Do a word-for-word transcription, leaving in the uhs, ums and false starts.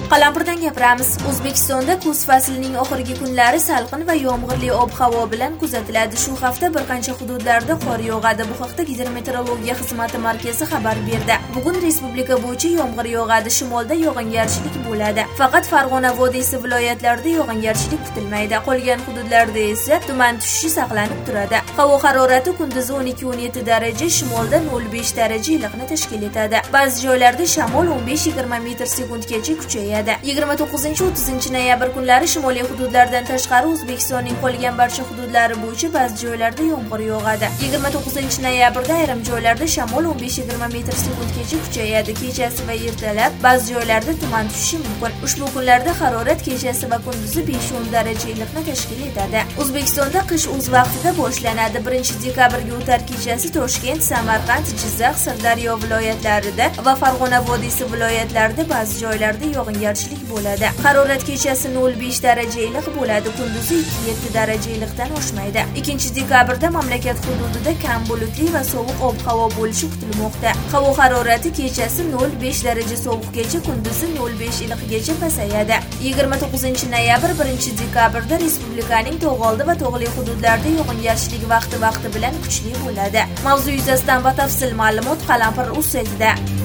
Qalampirdan gapiramiz. O'zbekistonda kuz faslining oxirgi kunlari salqin va yomg'irli ob-havo bilan kuzatiladi. Shu hafta bir qancha hududlarda qor yog'adi. Bu haqda Gidrometeorologiya xizmati markazi xabar berdi. Bugun respublika bo'yicha yomg'ir yog'adi. Shimolda yog'ingarchilik bo'ladi. Faqat Farg'ona vodiysi viloyatlarida yog'ingarchilik kutilmaydi. Qolgan hududlarda esa tuman tushishi saqlanib turadi. Havo harorati kunduzi o'n ikki o'n yetti daraja, shimolda nol besh daraja iliqni tashkil etadi. Ba'zi joylarda shamol o'n besh yigirma metr sekundgacha kuchayadi. yigirma to'qqizinchi o'ttizinchi noyabr kunlari shimoliy hududlardan tashqari O'zbekistonning qolgan barcha hududlari bo'yicha ba'zi joylarda yomg'ir yog'adi. yigirma to'qqizinchi noyabrda ayrim joylarda shamol o'n besh yigirma metr sekundgacha kuchayadi. Kechasi va ertalab ba'zi joylarda tuman tushishi mumkin. Ushbu kunlarda harorat kechasi va kunduzi besh o'n daraja iliqni tashkil etadi. O'zbekistonda qish o'z vaqtida boshlanadi. birinchi dekabrga o'tar kechasi Toshkent, Samarqand, Jizzax, Sirdaryo viloyatlarida va Farg'ona vodiysi viloyatlarida ba'zi joylarda yog'ingarchilik bo'ladi. Harorat kechasi nol besh daraja iliq bo'ladi, kunduzi ikki yetti daraja iliqdan oshmaydi. ikkinchi dekabrda mamlakat hududida kam bulutli va sovuq ob-havo bo'lishi kutilmoqda. Havo harorati kechasi nol besh daraja sovuqgacha, kunduzi nol besh iliqgacha pasayadi. yigirma to'qqizinchi noyabr birinchi dekabrda respublikaning tog'oldi va tog'li hududlarida yog'ingarchilik vaqti-vaqti bilan kuchli bo'ladi. Mavzu yuzasidan batafsil ma'lumot Qalampir.uz saytida.